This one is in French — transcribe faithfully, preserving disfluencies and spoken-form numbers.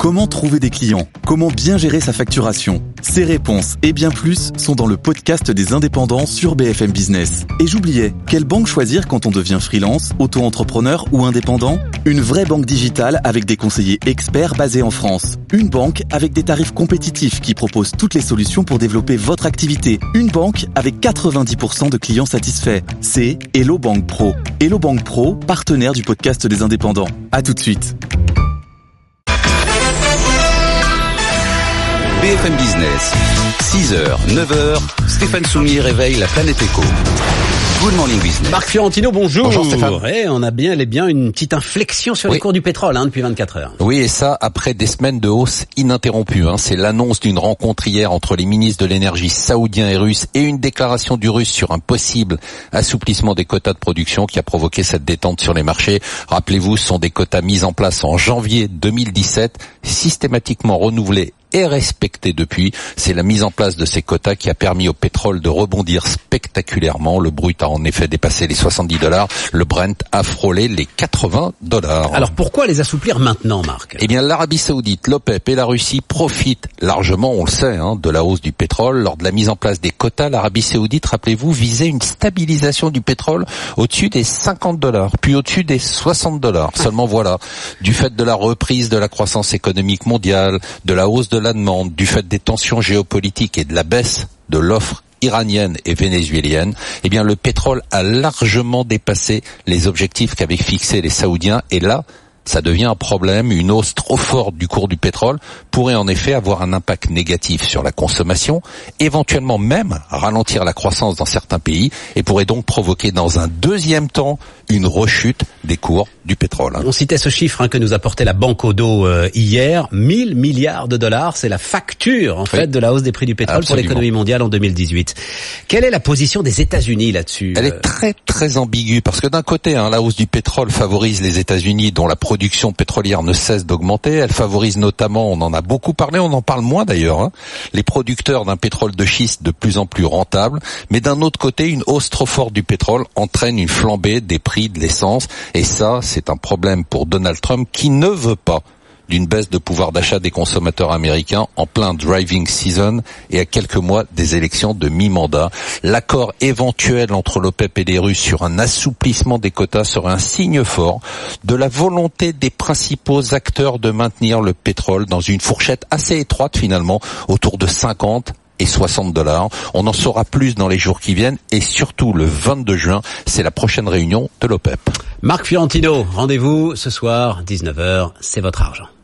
Comment trouver des clients? Comment bien gérer sa facturation? Ces réponses et bien plus sont dans le podcast des indépendants sur B F M Business. Et j'oubliais, quelle banque choisir quand on devient freelance, auto-entrepreneur ou indépendant? Une vraie banque digitale avec des conseillers experts basés en France. Une banque avec des tarifs compétitifs qui propose toutes les solutions pour développer votre activité. Une banque avec quatre-vingt-dix pour cent de clients satisfaits. C'est Hello Bank Pro. Hello Bank Pro, partenaire du podcast des indépendants. À tout de suite. B F M Business, six heures, neuf heures, Stéphane Soumier réveille la planète éco. Good morning business. Marc Fiorentino, bonjour. Bonjour Stéphane. Ouais, on a bien, les bien une petite inflexion sur oui. les cours du pétrole hein, depuis vingt-quatre heures. Oui, et ça après des semaines de hausse ininterrompue. Hein. C'est l'annonce d'une rencontre hier entre les ministres de l'énergie saoudiens et russes et une déclaration du russe sur un possible assouplissement des quotas de production qui a provoqué cette détente sur les marchés. Rappelez-vous, ce sont des quotas mis en place en janvier deux mille dix-sept, systématiquement renouvelés et respecté depuis. C'est la mise en place de ces quotas qui a permis au pétrole de rebondir spectaculairement. Le brut a en effet dépassé les soixante-dix dollars. Le Brent a frôlé les quatre-vingts dollars. Alors pourquoi les assouplir maintenant, Marc? Eh bien, l'Arabie Saoudite, l'OPEP et la Russie profitent largement, on le sait, hein, de la hausse du pétrole. Lors de la mise en place des quotas, l'Arabie Saoudite, rappelez-vous, visait une stabilisation du pétrole au-dessus des cinquante dollars, puis au-dessus des soixante dollars. Seulement voilà, du fait de la reprise de la croissance économique mondiale, de la hausse de la demande, du fait des tensions géopolitiques et de la baisse de l'offre iranienne et vénézuélienne, eh bien le pétrole a largement dépassé les objectifs qu'avaient fixés les Saoudiens et là, ça devient un problème. Une hausse trop forte du cours du pétrole pourrait en effet avoir un impact négatif sur la consommation, éventuellement même ralentir la croissance dans certains pays et pourrait donc provoquer dans un deuxième temps une rechute des cours du pétrole. On citait ce chiffre hein, que nous apportait la Banque Odo euh, hier, mille milliards de dollars, c'est la facture en fait oui. de la hausse des prix du pétrole Absolument. Pour l'économie mondiale en deux mille dix-huit. Quelle est la position des États-Unis là-dessus? Elle est très très ambiguë parce que d'un côté, hein, la hausse du pétrole favorise les États-Unis dont la production pétrolière ne cesse d'augmenter. Elle favorise notamment, on en a beaucoup parlé, on en parle moins d'ailleurs, hein, les producteurs d'un pétrole de schiste de plus en plus rentable. Mais d'un autre côté, une hausse trop forte du pétrole entraîne une flambée des prix de l'essence. Et ça, c'est un problème pour Donald Trump qui ne veut pas d'une baisse de pouvoir d'achat des consommateurs américains en plein driving season et à quelques mois des élections de mi-mandat. L'accord éventuel entre l'OPEP et les Russes sur un assouplissement des quotas serait un signe fort de la volonté des principaux acteurs de maintenir le pétrole dans une fourchette assez étroite finalement, autour de cinquante et soixante dollars. On en saura plus dans les jours qui viennent et surtout le vingt-deux juin, c'est la prochaine réunion de l'OPEP. Marc Fiorentino, rendez-vous ce soir, dix-neuf heures, c'est votre argent.